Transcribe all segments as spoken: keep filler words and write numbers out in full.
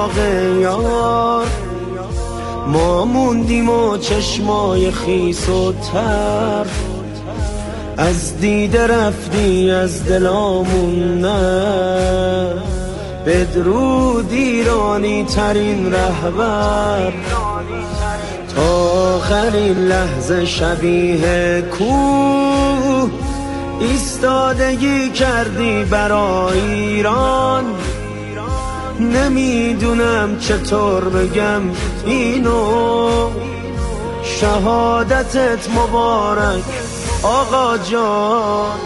فراق یار، ما موندیم و چشمای خیس و تر، از دیده رفتی از دلامون نه. بدرود ایرانی ترین رهبر، تا آخرین لحظه شبیه کوه ایستادگی کردی برای ایران. نمیدونم چطور بگم اینو، شهادتت مبارک آقا جان.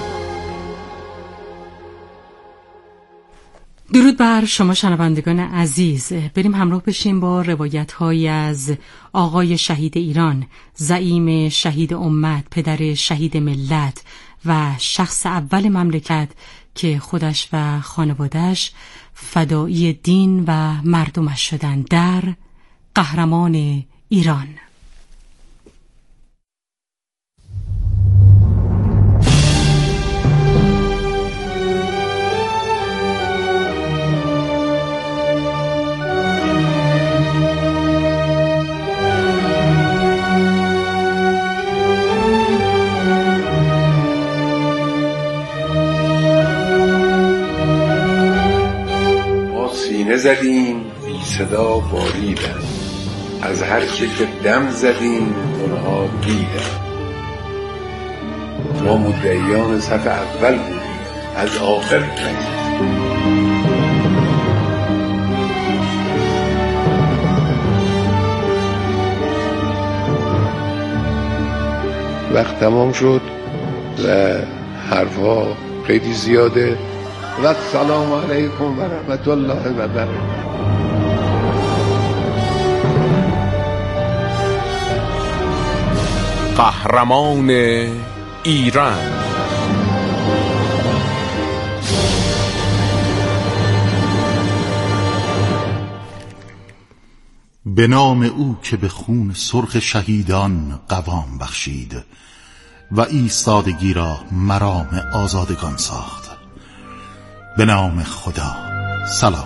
درود بر شما شنوندگان عزیز. بریم همراه بشیم با روایت‌هایی از آقای شهید ایران، زعیم شهید امت، پدر شهید ملت و شخص اول مملکت که خودش و خانواده‌اش فدایی دین و مردمش شدند، در قهرمان ایران. زدیم بی صدا باریدن، از هر که که دم زدیم اونها دیدن. ما مدعیان صف اول بودیم، از آخر کنیم. وقت تمام شد و حرفها خیلی زیاده. و السلام علیکم و رحمت الله و برکاته. قهرمان ایران. به نام او که به خون سرخ شهیدان قوام بخشید و ایستادگی را مرام آزادگان ساخت. به نام خدا. سلام.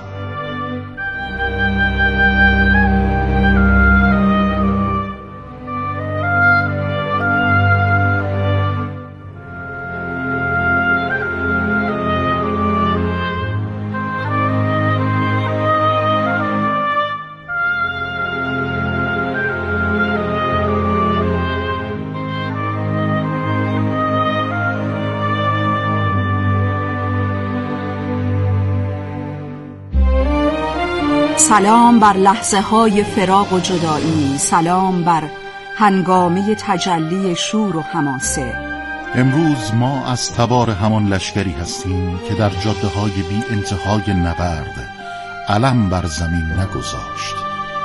سلام بر لحظه های فراق و جدایی، سلام بر هنگامه تجلی شور و حماسه. امروز ما از تبار همان لشکری هستیم که در جاده های بی انتهای نبرد علم بر زمین نگذاشت.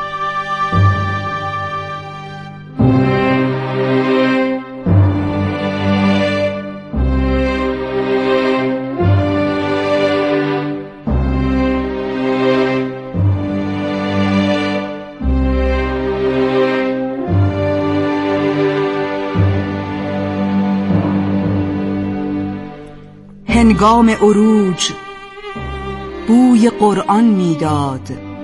هنگام عروج بوی قرآن میداد،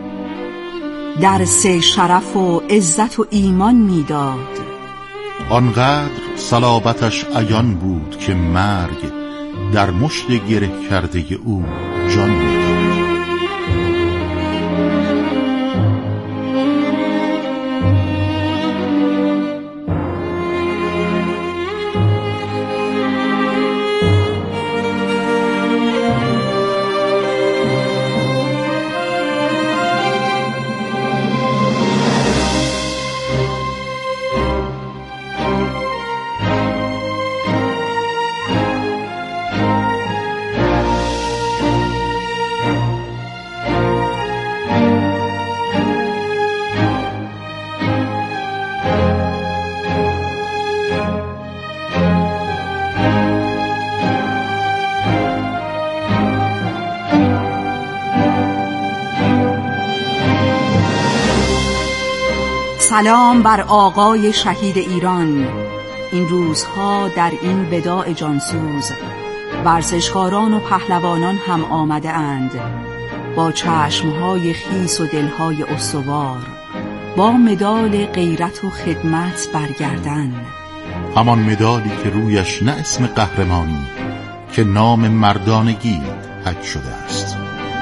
درس شرف و عزت و ایمان میداد. آنقدر صلابتش عیان بود که مرگ در مشت گره کرده او جان میداد. سلام بر آقای شهید ایران. این روزها در این وداع جانسوز ورزشکاران و پهلوانان هم آمده اند. با چشمهای خیس و دلهای استوار، با مدال غیرت و خدمت برگردن، همان مدالی که رویش نه اسم قهرمانی که نام مردانگی حک شده است.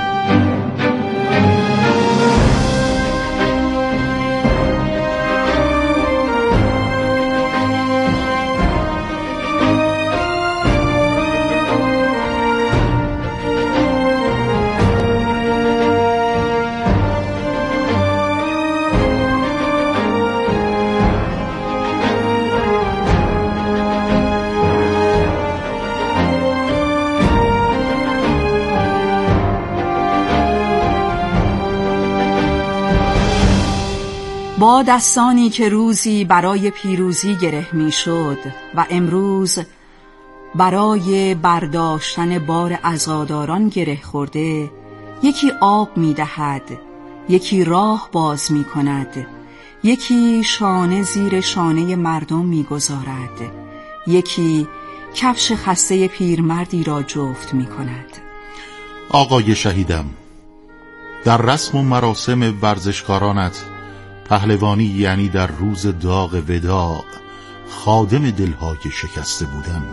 با دستانی که روزی برای پیروزی گره می شد و امروز برای برداشتن بار عزاداران گره خورده، یکی آب می دهد، یکی راه باز می کند، یکی شانه زیر شانه مردم می گذارد، یکی کفش خسته پیرمردی را جفت می کند. آقای شهیدم، در رسم و مراسم ورزشکارانت پهلوانی یعنی در روز داغ وداع خادم دلهای شکسته بودن.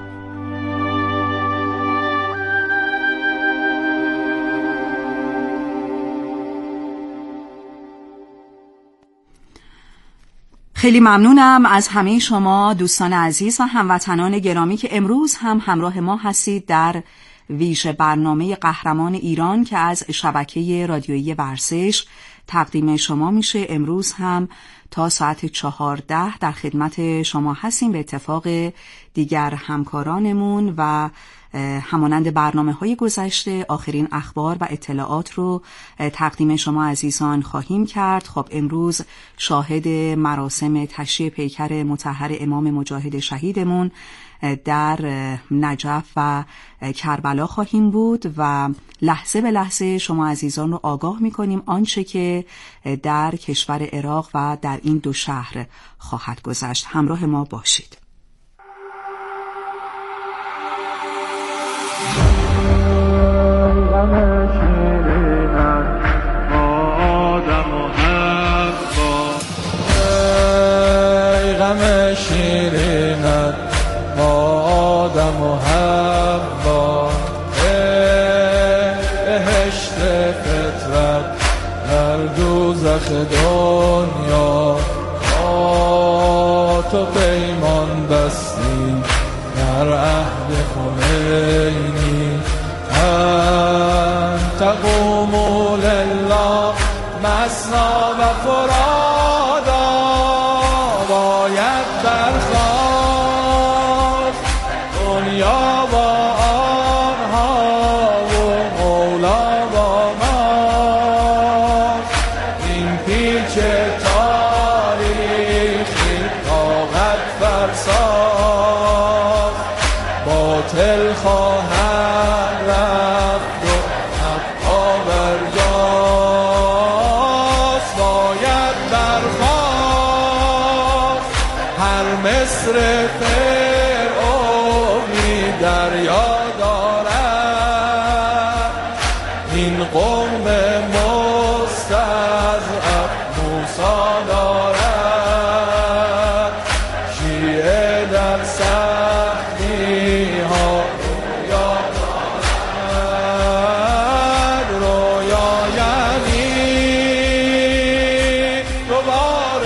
خیلی ممنونم از همه شما دوستان عزیز و هموطنان گرامی که امروز هم همراه ما هستید در ویژه برنامه قهرمان ایران که از شبکه رادیویی ورزش تقدیم شما میشه. امروز هم تا ساعت چهارده در خدمت شما هستیم به اتفاق دیگر همکارانمون و همانند برنامه‌های گذشته آخرین اخبار و اطلاعات رو تقدیم شما عزیزان خواهیم کرد. خب امروز شاهد مراسم تشییع پیکر مطهر امام مجاهد شهیدمون در نجف و کربلا خواهیم بود و لحظه به لحظه شما عزیزان رو آگاه می‌کنیم آنچه که در کشور عراق و در این دو شهر خواهد گذشت. همراه ما باشید. دنیا تو پیمان بستی در عهد خمینی، انت قوم لله مثنا و فرادا، باید برخاست دنیا با آنها و مولا با ما. این پیچ تاریخی طاقت فرساخت، باطل خواهد رفت و حقا برجاست. باید برخاست هر مصر فرعونی دریا دارد، این قوم مستضعف موسی دارد. شیعه در سختی ها رویا دارد، رویا یعنی دوباره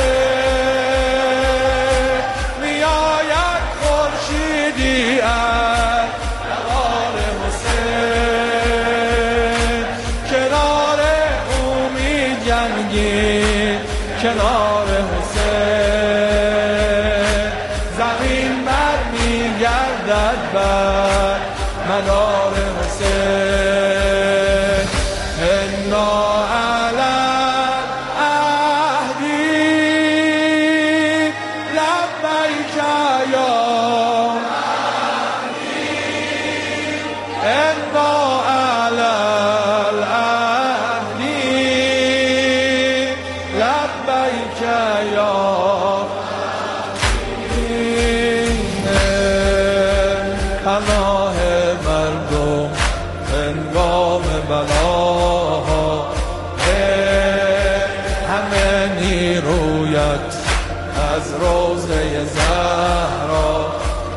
حسین میآید خورشیدی از نوار حسین، کنار او می جنگید کنار حسین، زمین بر می گردد بر منار حسین. انا علی عهدی لبیک یا انا علی العهدی لبیک یا پناه مردم هنگام بلا، نیرویت از روضه زهرا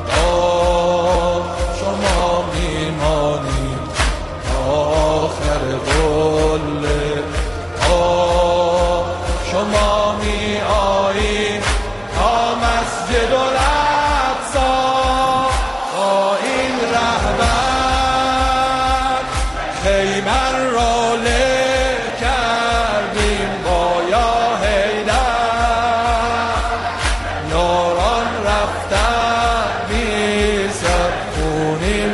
شما میمانی آخر قله شما می آیی تا مسجد الاقصی با این رهبر خیمر را له کردیم با یا حیدر یاران رفتن بی سر خونین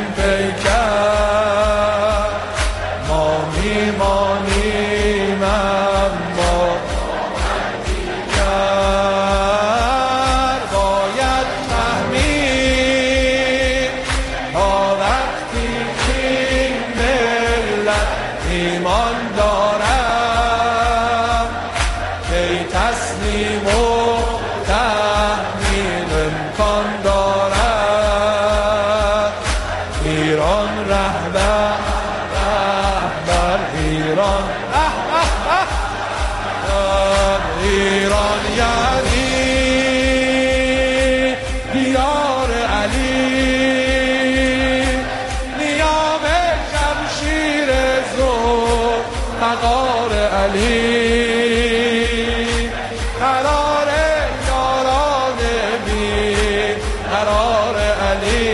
پیکر ما میمانیم اما باید فهمید تا وقتی که ملت ایمان دارم که تسلیم و تحمیل امکان دارد ایران رهبر رهبر ایران ایران یعنی دیار علی نیام شمشیر زور مقار علی قرار یاران بی قرار علی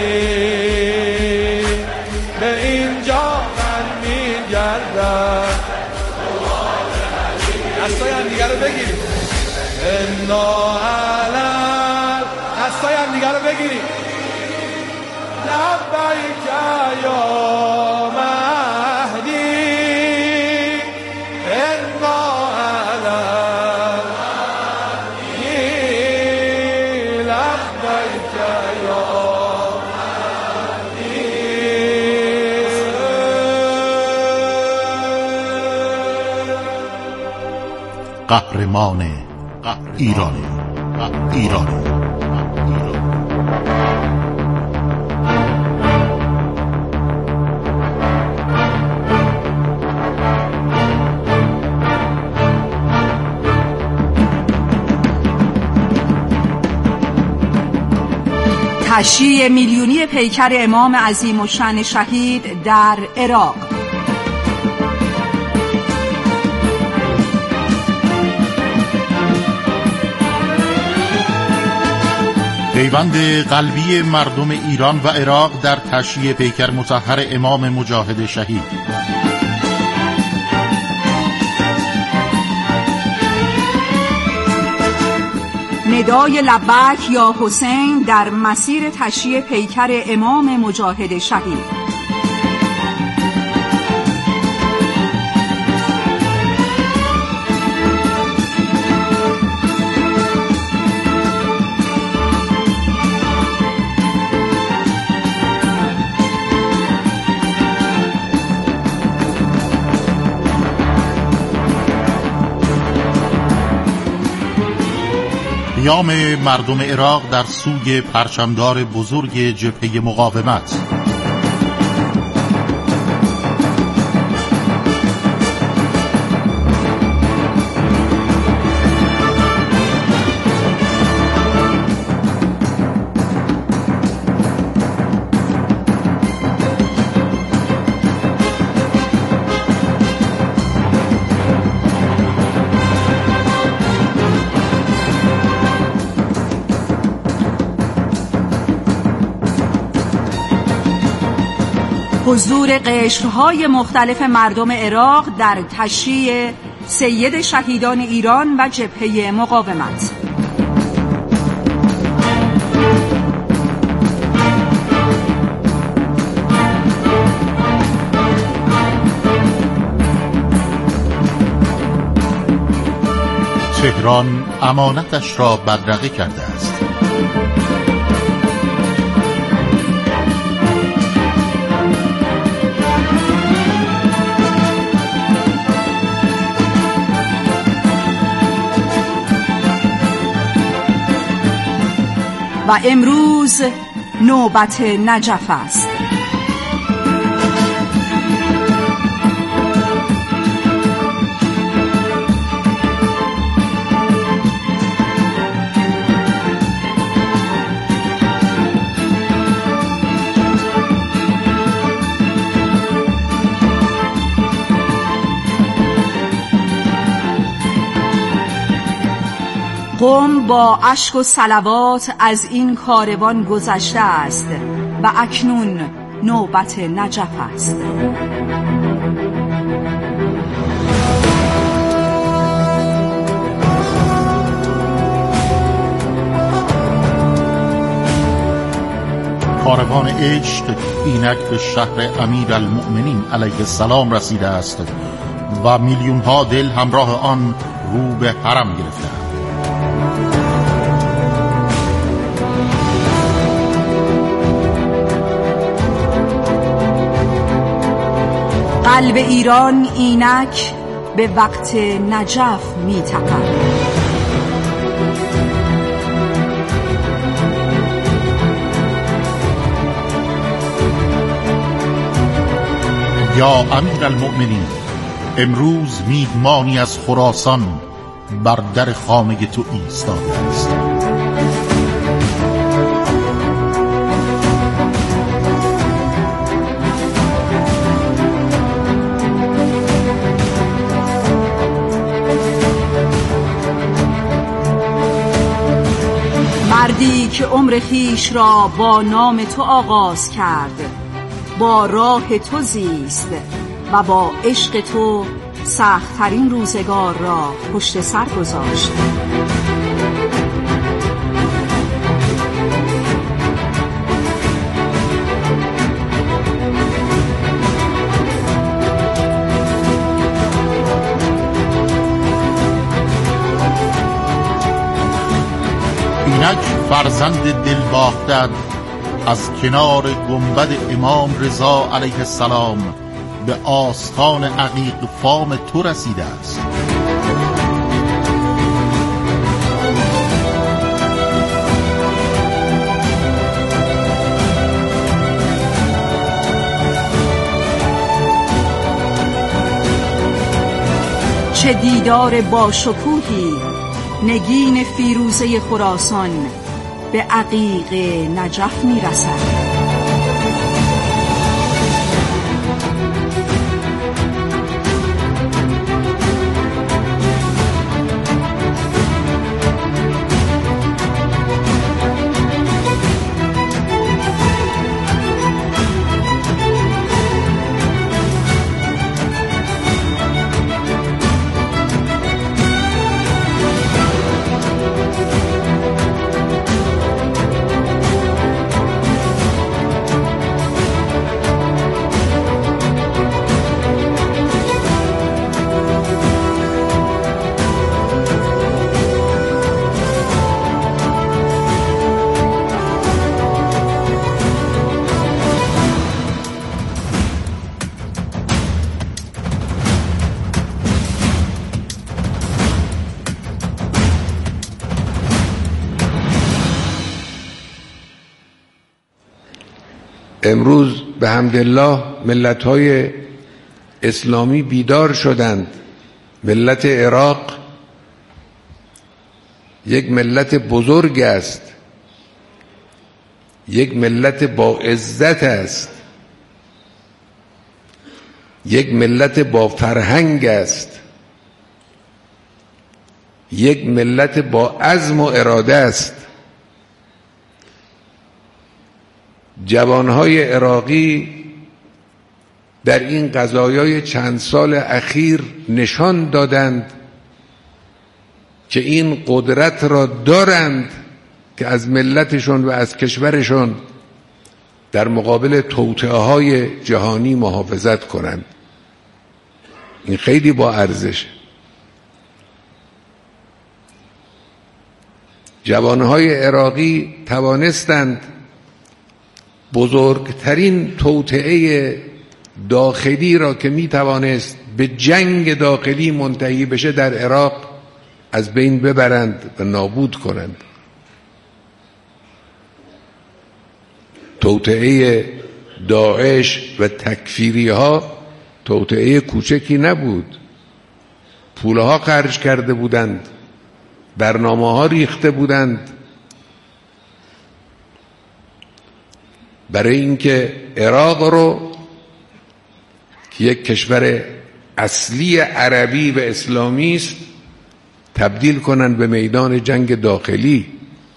به اینجا من میگردم دستای هم دیگر رو بگیریم انا علم دستای هم دیگر رو بگیریم لبیک یا مهدی انا علم لبیک یا قهرمان ایران ایران تشییع میلیونی پیکر امام عظیم الشأن شهید در عراق. پیوند قلبی مردم ایران و عراق در تشییع پیکر مطهر امام مجاهد شهید. ندای لبیک یا حسین در مسیر تشییع پیکر امام مجاهد شهید. قیام مردم عراق در سوی پرچمدار بزرگ جبهه مقاومت. حضور قشرهای مختلف مردم عراق در تشییع سید شهیدان ایران و جبهه مقاومت. تهران امانتش را بدرقه کرده است. و امروز نوبت نجف است. قم با اشک و صلوات از این کاروان گذشته است و اکنون نوبت نجف است. کاروان عشق اینک به شهر امیرالمؤمنین علیه السلام رسیده است و میلیون ها دل همراه آن رو به حرم گرفتند. قلب ایران اینک به وقت نجف می تپد. یا امیرالمؤمنین، امروز میهمانی از خراسان بر در خانه تو ایستاده است. مردی که عمر خویش را با نام تو آغاز کرد، با راه تو زیست و با عشق تو سخت‌ترین روزگار را پشت سر گذاشت. اینک فرزند دلباختد از کنار گنبد امام رضا علیه السلام به آستان عقیق فام تو رسیده است. چه دیدار با شکوهی، نگین فیروزه خراسان به عقیق نجف می رسد. امروز به حمدالله ملت‌های اسلامی بیدار شدند. ملت عراق یک ملت بزرگ است، یک ملت با عزت است، یک ملت با فرهنگ است، یک ملت با عزم و اراده است. جوانهای عراقی در این قضایای چند سال اخیر نشان دادند که این قدرت را دارند که از ملتشون و از کشورشون در مقابل توطئه‌های جهانی محافظت کنند. این خیلی با ارزشه. جوانهای عراقی توانستند بزرگترین توطئه داخلی را که می توانست به جنگ داخلی منتهی بشه در عراق از بین ببرند و نابود کنند. توطئه داعش و تکفیری ها توطئه کوچکی نبود. پولها خرج کرده بودند، برنامه ها ریخته بودند برای اینکه عراق رو که یک کشور اصلی عربی و اسلامی است تبدیل کنن به میدان جنگ داخلی،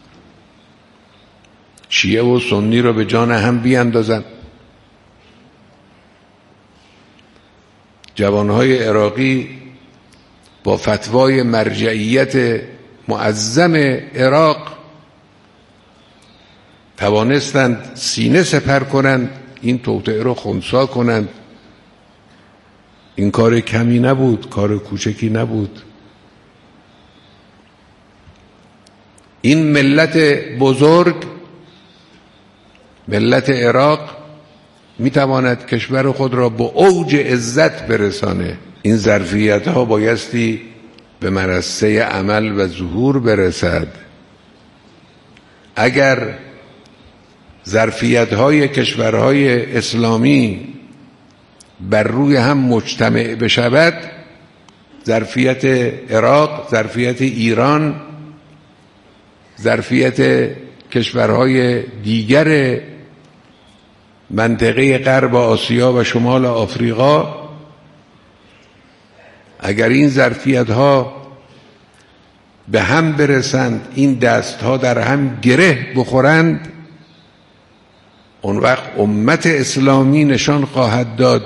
شیعه و سنی رو به جان هم بیاندازن. جوانهای عراقی با فتوای مرجعیت معظم عراق توانستند سینه سپر کنند، این توطئه رو خنثی کنند. این کار کمی نبود، کار کوچکی نبود. این ملت بزرگ، ملت عراق، میتواند کشور خود را به اوج عزت برسانه. این ظرفیت ها بایستی به منصه عمل و ظهور برسد. اگر ظرفیت های کشورهای اسلامی بر روی هم مجتمع بشود، ظرفیت عراق، ظرفیت ایران، ظرفیت کشورهای دیگر منطقه غرب آسیا و شمال آفریقا، اگر این ظرفیت ها به هم برسند، این دست ها در هم گره بخورند، اون وقت امت اسلامی نشان خواهد داد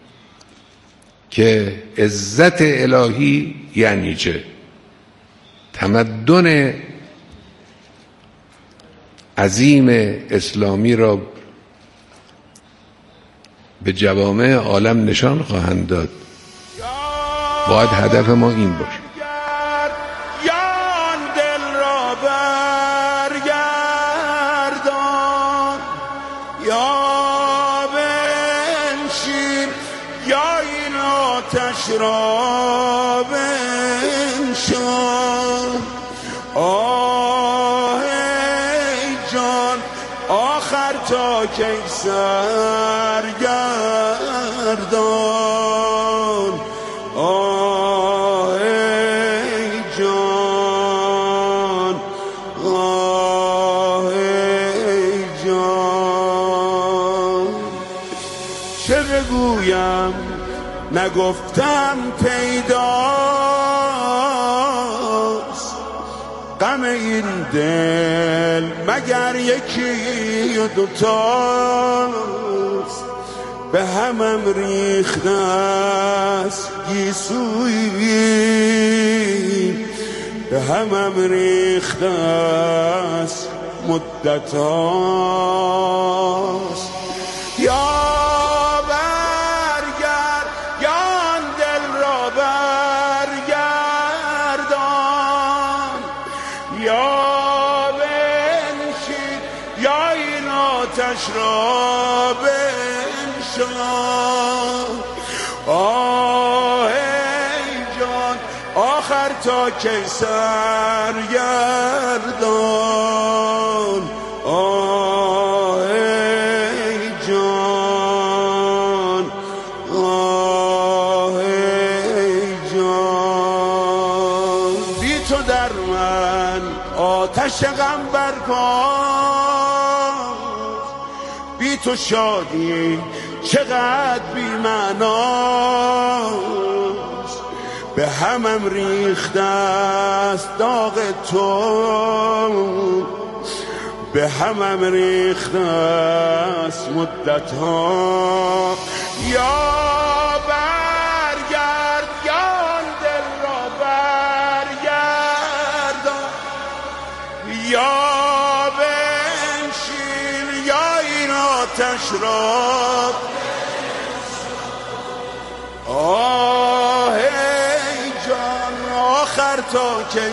که عزت الهی یعنی چه. تمدن عظیم اسلامی را به جوامع عالم نشان خواهند داد. باید هدف ما این باشه. را بنشان، آه ای جان آخر تا کی سرگردان، آه ای جان، آه ای جان. چه بگویم نگفتم پیداست، غم این دل مگر یکی و دوتاست، به همم ریخته است گیسویی، به همم ریخته است مدت هاست. یا را بنشان، آه ای جان آخر تا کی سرگردان، آه ای جان، آه ای جان. بی تو در من آتش غم برپاست، بی تو شادی چقدر بی معناست، به همم ریخته است داغ تو، به همم ریخته است مدت ها. یا برگرد یا دل را برگردان، یا آتش را، آه ای جان آخر تا کی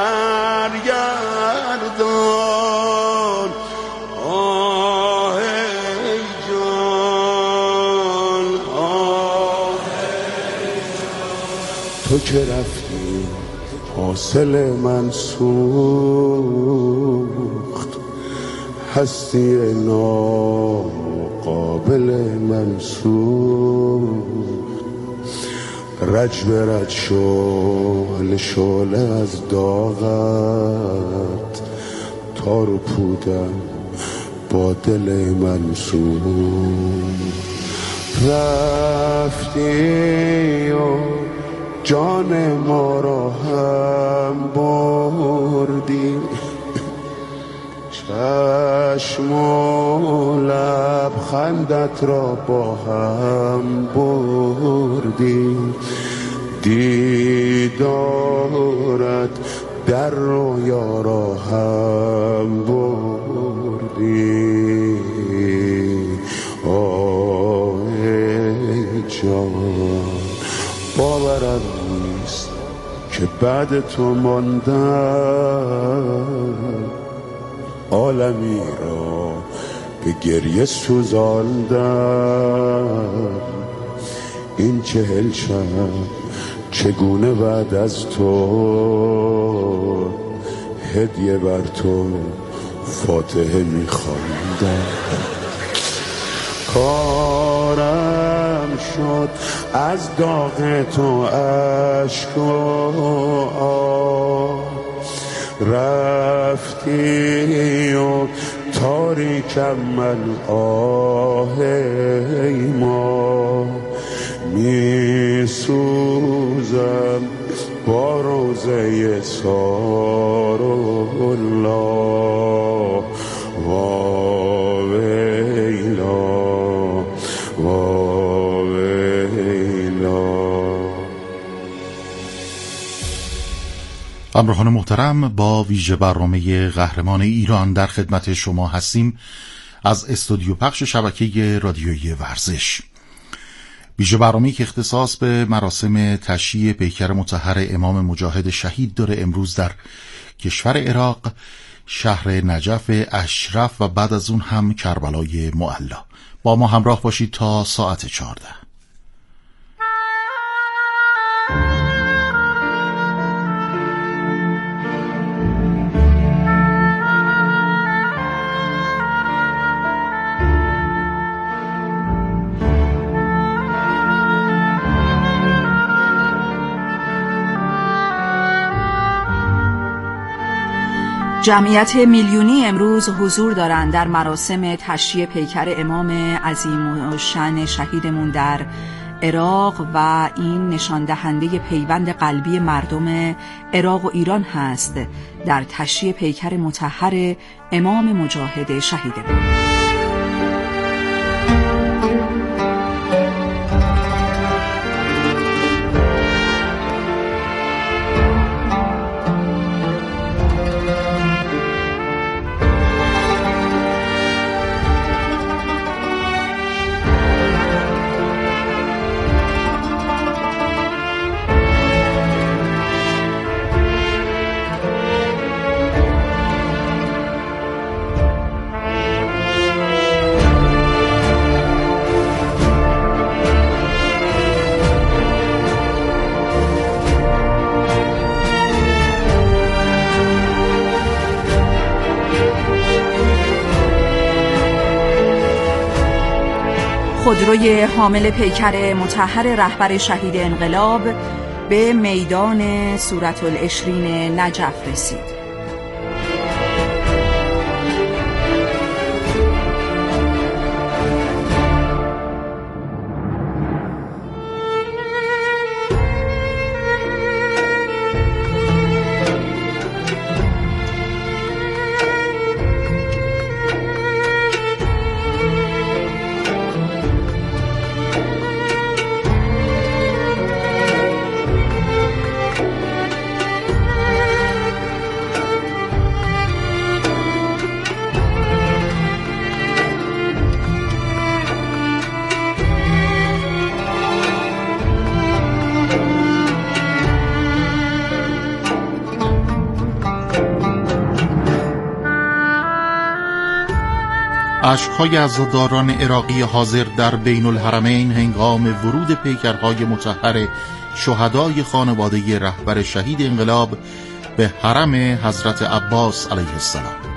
سرگردان، آه ای جان، آه ای جان. تو که رفتی حاصل من سوخت، هستی ناقابل منسوخ، رج به رج شعله شعله از داغت، تار و پودم با دل منسوخ. رفتی و جان ما را هم بردی، چشم و لبخندت را با هم بردی، دیدارت در رویا را هم بردی. آه جان، باورم نیست که بعد تو ماندم، عالمی را به گریه سوزاندم. این چهل شب چگونه بعد از تو هدیه بر تو فاتحه می‌خواندم. کارم شد از داغ تو اشک و آه، رفتی و تاریکم من آه ما، می سوزم با روزه سار الله. وا ویلا وا ویلا. همراهان محترم، با ویژه برنامه قهرمان ایران در خدمت شما هستیم از استودیو پخش شبکه رادیویی ورزش. ویژه برنامه‌ای که اختصاص به مراسم تشییع پیکر مطهر امام مجاهد شهید داره. امروز در کشور عراق، شهر نجف اشرف و بعد از اون هم کربلای معلا. با ما همراه باشید تا ساعت چهارده. جمعیت میلیونی امروز حضور دارند در مراسم تشییع پیکر امام عظیم الشأن شهیدمون در عراق و این نشان دهنده پیوند قلبی مردم عراق و ایران هست در تشییع پیکر مطهر امام مجاهد شهیدمون. خودروی حامل پیکر مطهر رهبر شهید انقلاب به میدان صورت العشرین نجف رسید. اشک‌های عزاداران عراقی حاضر در بین الحرمین هنگام ورود پیکرهای مطهر شهدای خانواده رهبر شهید انقلاب به حرم حضرت عباس علیه السلام.